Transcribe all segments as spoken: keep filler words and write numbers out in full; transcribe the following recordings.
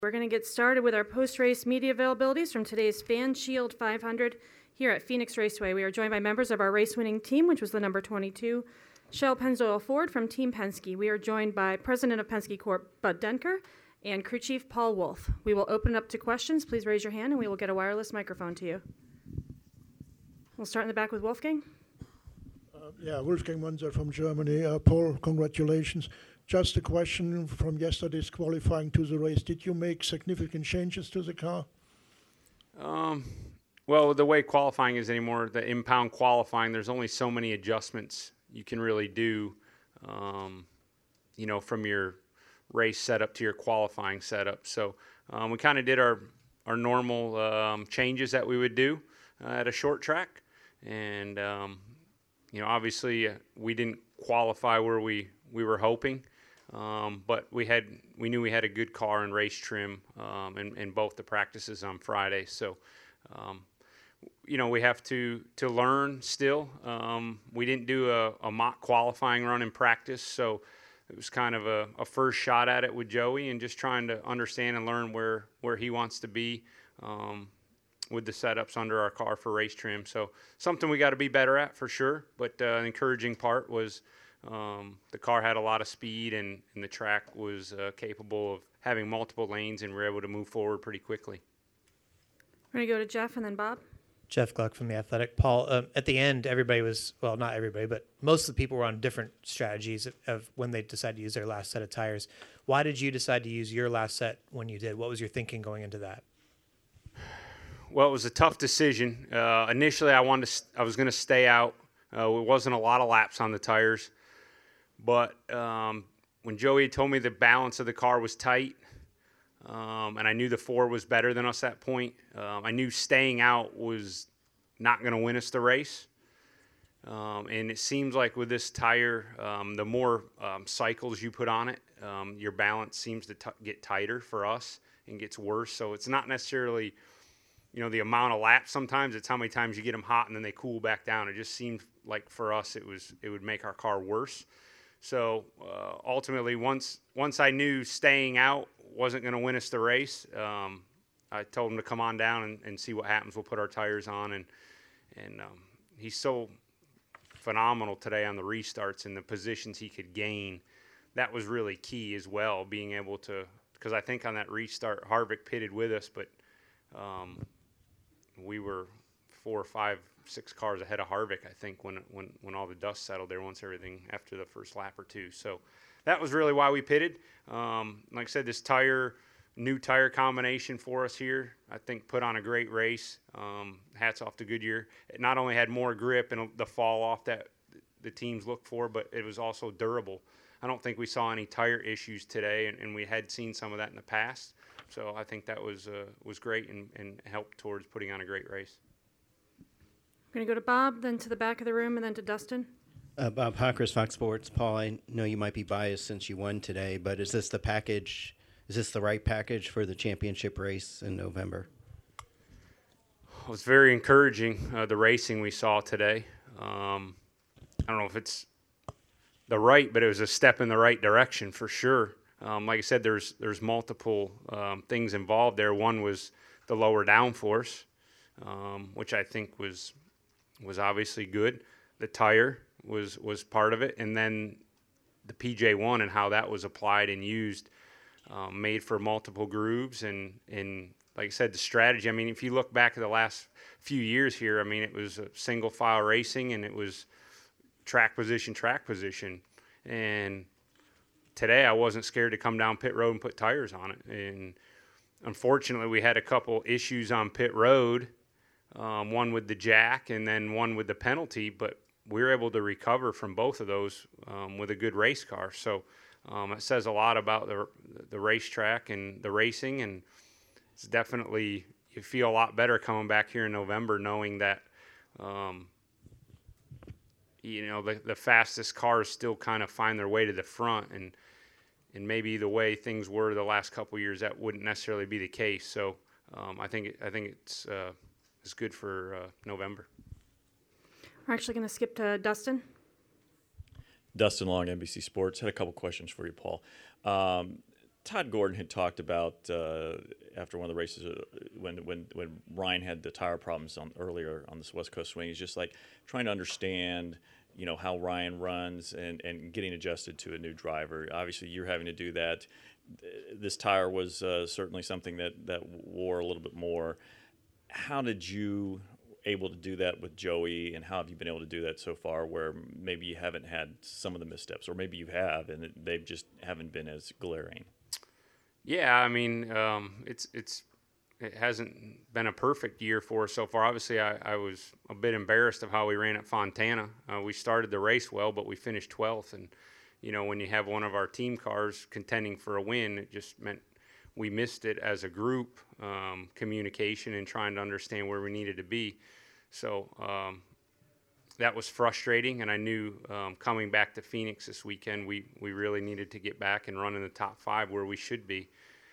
We're going to get started with our post-race media availabilities from today's Fan Shield five hundred here at Phoenix Raceway. We are joined by members of our race-winning team, which was the number twenty-two, Shell Pennzoil Ford from Team Penske. We are joined by President of Penske Corp, Bud Denker, and Crew Chief Paul Wolf. We will open it up to questions. Please raise your hand, and we will get a wireless microphone to you. We'll start in the back with Wolfgang. Uh, yeah, Wolfgang Munzer from Germany. Uh, Paul, congratulations. Just a question from yesterday's qualifying to the race. Did you make significant changes to the car? Um, well, the way qualifying is anymore, the impound qualifying, there's only so many adjustments you can really do, um, you know, from your race setup to your qualifying setup. So um, we kind of did our, our normal um, changes that we would do uh, at a short track. And, um, you know, obviously uh, we didn't qualify where we, we were hoping. Um, but we had we knew we had a good car and race trim um, in, in both the practices on Friday. So, um, you know, we have to to learn still. Um, we didn't do a, a mock qualifying run in practice, so it was kind of a, a first shot at it with Joey and just trying to understand and learn where, where he wants to be um, with the setups under our car for race trim. So something we got to be better at for sure. But uh, an encouraging part was Um, the car had a lot of speed, and, and the track was uh, capable of having multiple lanes, and we were able to move forward pretty quickly. We're going to go to Jeff and then Bob. Jeff Gluck from The Athletic. Paul, um, at the end, everybody was, well, not everybody, but most of the people were on different strategies of, of when they decided to use their last set of tires. Why did you decide to use your last set when you did? What was your thinking going into that? Well, it was a tough decision. Uh, initially, I wanted to, I was going to stay out. Uh, it wasn't a lot of laps on the tires. But um, when Joey told me the balance of the car was tight, um, and I knew the four was better than us at that point, um, I knew staying out was not going to win us the race. Um, and it seems like with this tire, um, the more um, cycles you put on it, um, your balance seems to t- get tighter for us and gets worse. So it's not necessarily, you know, the amount of laps sometimes. It's how many times you get them hot and then they cool back down. It just seemed like for us it was it would make our car worse. So uh, ultimately, once once I knew staying out wasn't going to win us the race, um, I told him to come on down and, and see what happens. We'll put our tires on, and and um, he's so phenomenal today on the restarts and the positions he could gain. That was really key as well, being able to, because I think on that restart, Harvick pitted with us, but um, we were four or five, six cars ahead of Harvick, I think, when when when all the dust settled there once everything after the first lap or two. So that was really why we pitted. Um, like I said, this tire, new tire combination for us here, I think put on a great race. Um, hats off to Goodyear. It not only had more grip and the fall off that the teams look for, but it was also durable. I don't think we saw any tire issues today, and, and we had seen some of that in the past. So I think that was uh, was great and, and helped towards putting on a great race. We're going to go to Bob, then to the back of the room, and then to Dustin. Uh, Bob Hockers, Fox Sports. Paul, I know you might be biased since you won today, but is this the package? Is this the right package for the championship race in November? It was very encouraging, uh, the racing we saw today. Um, I don't know if it's the right, but it was a step in the right direction for sure. Um, like I said, there's there's multiple um, things involved there. One was the lower downforce, um, which I think was was obviously good. The tire was was part of it, and then the P J one and how that was applied and used, um, made for multiple grooves and and like I said, the strategy. I mean, if you look back at the last few years here, I mean, it was a single file racing and it was track position, track position, and today I wasn't scared to come down pit road and put tires on it. And unfortunately, we had a couple issues on pit road, um, one with the jack and then one with the penalty, but we were able to recover from both of those um, with a good race car. So um, it says a lot about the the racetrack and the racing, and it's definitely, you feel a lot better coming back here in November knowing that, um, you know, the, the fastest cars still kind of find their way to the front, and and maybe the way things were the last couple of years, that wouldn't necessarily be the case. So um, I think I think it's uh, it's good for uh, November. We're actually going to skip to Dustin. Dustin Long, N B C Sports. Had a couple questions for you, Paul. Um, Todd Gordon had talked about uh, after one of the races uh, when when when Ryan had the tire problems on earlier on this West Coast swing. He's just like trying to understand, you know, how Ryan runs and, and getting adjusted to a new driver. Obviously, you're having to do that. This tire was uh, certainly something that, that wore a little bit more. How did you able to do that with Joey, and how have you been able to do that so far where maybe you haven't had some of the missteps, or maybe you have and it, they just haven't been as glaring? Yeah, I mean, um, it's it's it hasn't been a perfect year for us so far. Obviously, I, I was a bit embarrassed of how we ran at Fontana. Uh, we started the race well, but we finished twelfth, and you know, when you have one of our team cars contending for a win, it just meant we missed it as a group, um, communication and trying to understand where we needed to be. So um, that was frustrating, and I knew um, coming back to Phoenix this weekend, we, we really needed to get back and run in the top five where we should be.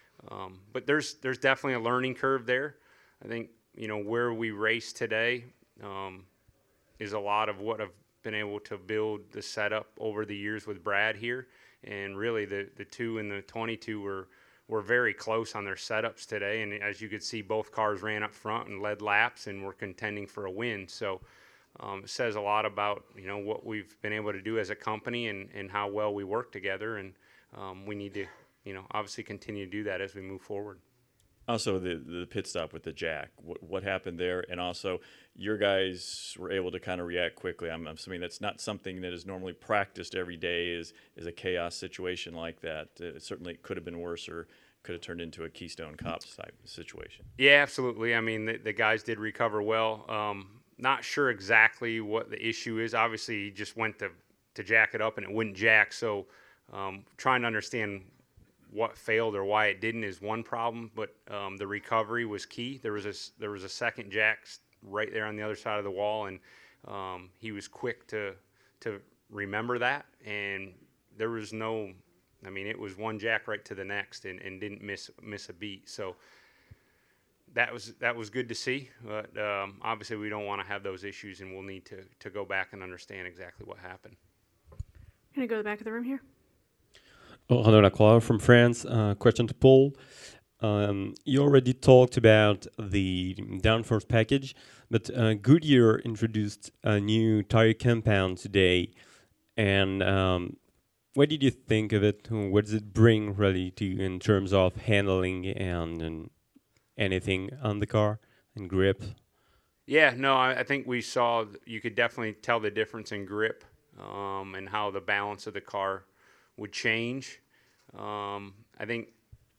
Um, but there's there's definitely a learning curve there. I think, you know, where we race today um, is a lot of what I've been able to build the setup over the years with Brad here. And really the, the two and the twenty-two were, were very close on their setups today. And as you could see, both cars ran up front and led laps and were contending for a win. So um, it says a lot about, you know, what we've been able to do as a company and, and how well we work together. And um, we need to, you know, obviously continue to do that as we move forward. Also, the the pit stop with the jack, what, what happened there? And also, your guys were able to kind of react quickly. I'm, I'm assuming that's not something that is normally practiced every day, is, is a chaos situation like that. Uh, it certainly could have been worse, or could have turned into a Keystone Cops type situation. Yeah, absolutely. I mean, the, the guys did recover well. Um, not sure exactly what the issue is. Obviously, he just went to, to jack it up, and it wouldn't jack. So um, trying to understand what failed or why it didn't is one problem, but um, the recovery was key. There was a there was a second jack right there on the other side of the wall, and um, he was quick to to remember that. And there was no, I mean, it was one jack right to the next, and, and didn't miss miss a beat. So that was that was good to see. But um, obviously, we don't want to have those issues, and we'll need to to go back and understand exactly what happened. I'm gonna go to the back of the room here. Renaud Lacroix from France. Uh, question to Paul. Um, you already talked about the downforce package, but uh, Goodyear introduced a new tire compound today. And um, what did you think of it? What does it bring really to in terms of handling and, and anything on the car and grip? Yeah, no, I, I think we saw, you could definitely tell the difference in grip um, and how the balance of the car would change. Um, I think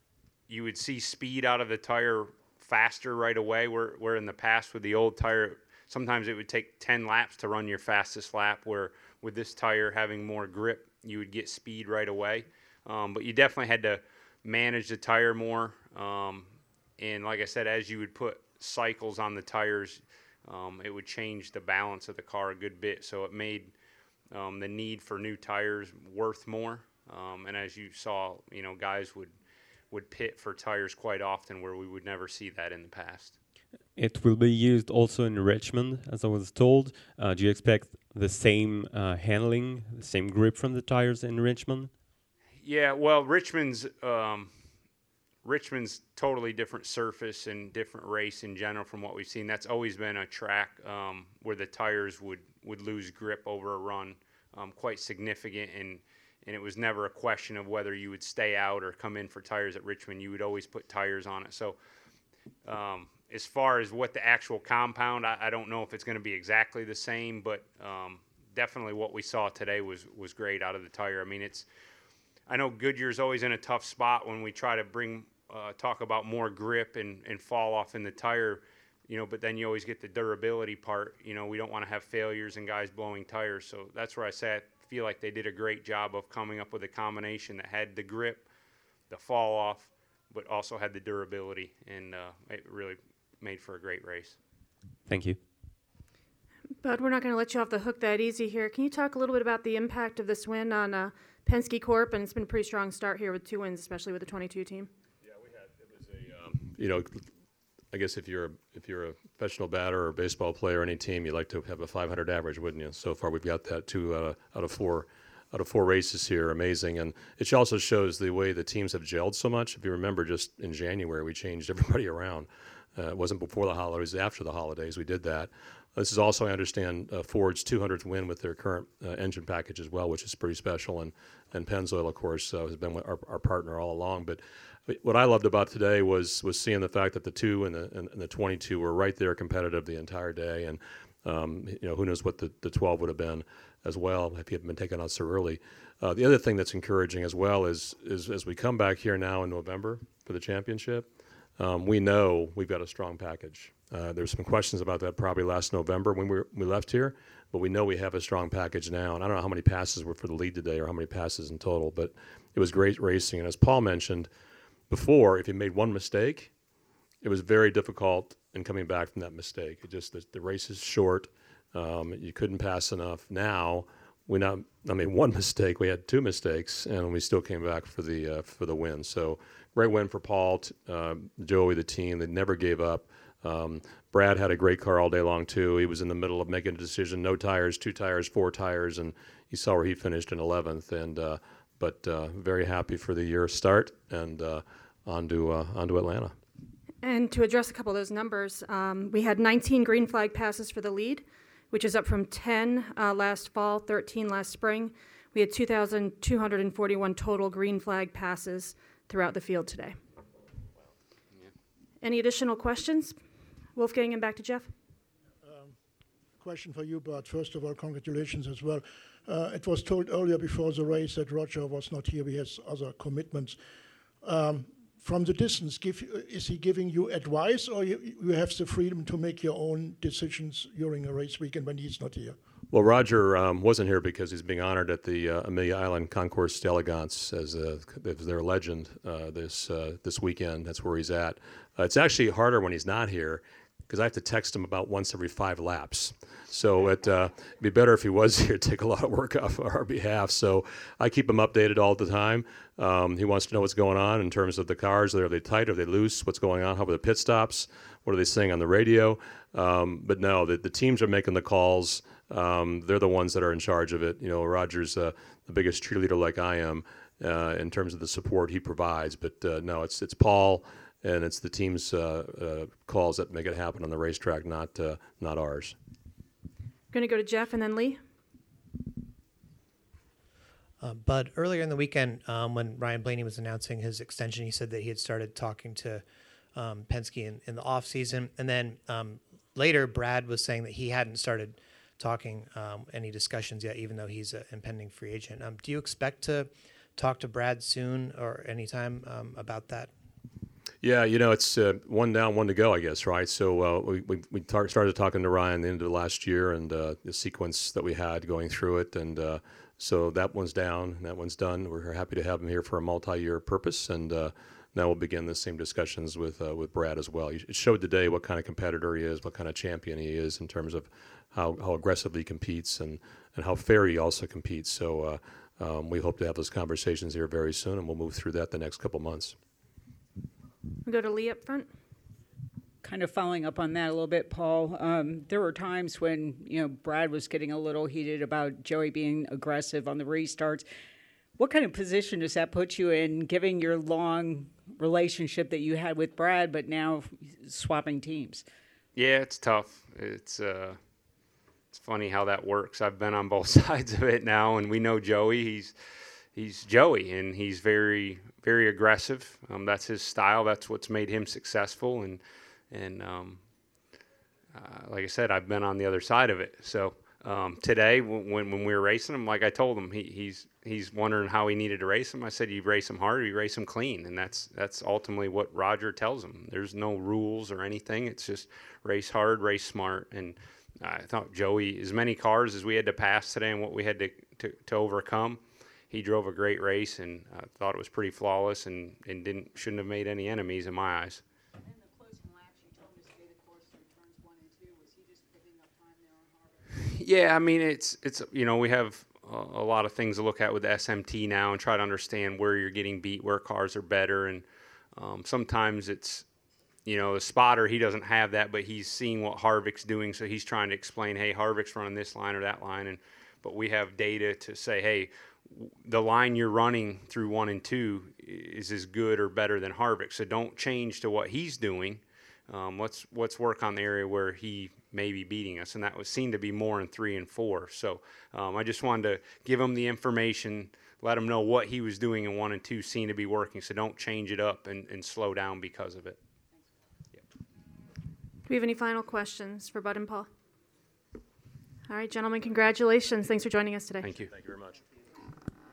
you would see speed out of the tire faster right away, where, where in the past with the old tire, sometimes it would take ten laps to run your fastest lap, where with this tire having more grip, you would get speed right away. Um, but you definitely had to manage the tire more. Um, and like I said, as you would put cycles on the tires, um, it would change the balance of the car a good bit. So it made um, the need for new tires worth more. Um, and as you saw, you know, guys would would pit for tires quite often where we would never see that in the past. It will be used also in Richmond, as I was told. Uh, do you expect the same uh, handling, the same grip from the tires in Richmond? Yeah, well, Richmond's um, Richmond's totally different surface and different race in general from what we've seen. That's always been a track um, where the tires would, would lose grip over a run, um, quite significant, and and it was never a question of whether you would stay out or come in for tires at Richmond. You would always put tires on it. So um, as far as what the actual compound, I, I don't know if it's going to be exactly the same, but um, definitely what we saw today was was great out of the tire. I mean, it's I know Goodyear's always in a tough spot when we try to bring uh, talk about more grip and, and fall off in the tire, you know, but then you always get the durability part. You know, we don't want to have failures and guys blowing tires. So that's where I say I feel like they did a great job of coming up with a combination that had the grip, the fall off, but also had the durability, and uh, it really made for a great race. Thank you. Bud, we're not going to let you off the hook that easy here. Can you talk a little bit about the impact of this win on uh, Penske Corp? And it's been a pretty strong start here with two wins, especially with the twenty-two team. Yeah, we had it was a um, you know, I guess if you're a, if you're a professional batter or a baseball player, any team, you'd like to have a five hundred average, wouldn't you? So far, we've got that two uh, out of four out of four races here, amazing. And it also shows the way the teams have gelled so much. If you remember, just in January, we changed everybody around. Uh, it wasn't before the holidays, after the holidays we did that. This is also, I understand, uh, Ford's two hundredth win with their current uh, engine package as well, which is pretty special. And, and Pennzoil, of course, uh, has been our, our partner all along. But what I loved about today was was seeing the fact that the two and the, and, and the twenty-two were right there competitive the entire day. And, um, you know, who knows what the, the twelve would have been as well if he hadn't been taken out so early. Uh, the other thing that's encouraging as well is, is as we come back here now in November for the championship, um, we know we've got a strong package. Uh, there's some questions about that probably last November when we, were, we left here, but we know we have a strong package now. And I don't know how many passes were for the lead today or how many passes in total, but it was great racing. And as Paul mentioned before, if you made one mistake, it was very difficult in coming back from that mistake. It just the, the race is short. Um, you couldn't pass enough. Now we not I mean one mistake. We had two mistakes, and we still came back for the uh, for the win. So great win for Paul, t- uh, Joey, the team. They never gave up. Um, Brad had a great car all day long too. He was in the middle of making a decision: no tires, two tires, four tires, and you saw where he finished in eleventh. And uh, but uh, very happy for the year start and uh, on to uh, on to Atlanta. And to address a couple of those numbers, um, we had nineteen green flag passes for the lead, which is up from ten uh, last fall, thirteen last spring. We had two thousand two hundred forty-one total green flag passes throughout the field today. Any additional questions? Wolfgang, and back to Jeff. Um, question for you, Bart. First of all, congratulations as well. Uh, it was told earlier before the race that Roger was not here. He has other commitments. Um, from the distance, give, is he giving you advice, or you, you have the freedom to make your own decisions during a race weekend when he's not here? Well, Roger um, wasn't here because he's being honored at the uh, Amelia Island Concours d'Elegance as, a, as their legend uh, this uh, this weekend. That's where he's at. Uh, it's actually harder when he's not here because I have to text him about once every five laps. So it, uh, it'd be better if he was here to take a lot of work off our behalf. So I keep him updated all the time. Um, he wants to know what's going on in terms of the cars. Are they tight? Are they loose? What's going on? How are the pit stops? What are they saying on the radio? Um, but no, the, the teams are making the calls. Um, they're the ones that are in charge of it. You know, Roger's uh, the biggest cheerleader like I am uh, in terms of the support he provides. But uh, no, it's it's Paul and it's the team's uh, uh, calls that make it happen on the racetrack, not uh, not ours. Going to go to Jeff and then Lee. Uh, Bud, earlier in the weekend, um, when Ryan Blaney was announcing his extension, he said that he had started talking to um, Penske in, in the off season, and then um, later Brad was saying that he hadn't started talking um, any discussions yet, even though he's an impending free agent. Um, do you expect to talk to Brad soon or anytime um, about that? Yeah, you know, it's uh, one down, one to go, I guess, right? So uh, we we, we tar- started talking to Ryan at the end of last year and uh, the sequence that we had going through it. And uh, so that one's down, and that one's done. We're happy to have him here for a multi-year purpose. And uh, now we'll begin the same discussions with uh, with Brad as well. It showed today what kind of competitor he is, what kind of champion he is in terms of how, how aggressively he competes and, and how fair he also competes. So uh, um, we hope to have those conversations here very soon, and we'll move through that the next couple months. We'll go to Lee up front. Kind of following up on that a little bit, Paul. Um, there were times when, you know, Brad was getting a little heated about Joey being aggressive on the restarts. What kind of position does that put you in, given your long relationship that you had with Brad, but now swapping teams? Yeah, it's tough. It's uh, it's funny how that works. I've been on both sides of it now, and we know Joey. He's he's Joey, and he's very very aggressive. Um, that's his style. That's what's made him successful. And and um, uh, like I said, I've been on the other side of it. So um, today, when when we were racing him, like I told him, he, he's he's wondering how he needed to race him. I said, you race him hard, or you race him clean, and that's that's ultimately what Roger tells him. There's no rules or anything. It's just race hard, race smart. And I thought Joey, as many cars as we had to pass today and what we had to to, to overcome, he drove a great race, and I uh, thought it was pretty flawless, and, and didn't shouldn't have made any enemies in my eyes. And in the closing laps, you told us today the course through turns one and two. Was he just picking up time there on Harvick? Yeah, I mean, it's it's you know we have a, a lot of things to look at with the S M T now and try to understand where you're getting beat, where cars are better, and um, sometimes it's you know the spotter, he doesn't have that, but he's seeing what Harvick's doing, so he's trying to explain, hey, Harvick's running this line or that line, and but we have data to say, hey, the line you're running through one and two is as good or better than Harvick. So don't change to what he's doing. Um, let's let's work on the area where he may be beating us, and that was seen to be more in three and four. So um, I just wanted to give him the information, let him know what he was doing in one and two seemed to be working. So don't change it up and, and slow down because of it. Yep. Do we have any final questions for Bud and Paul? All right, gentlemen, congratulations. Thanks for joining us today. Thank you. Thank you very much.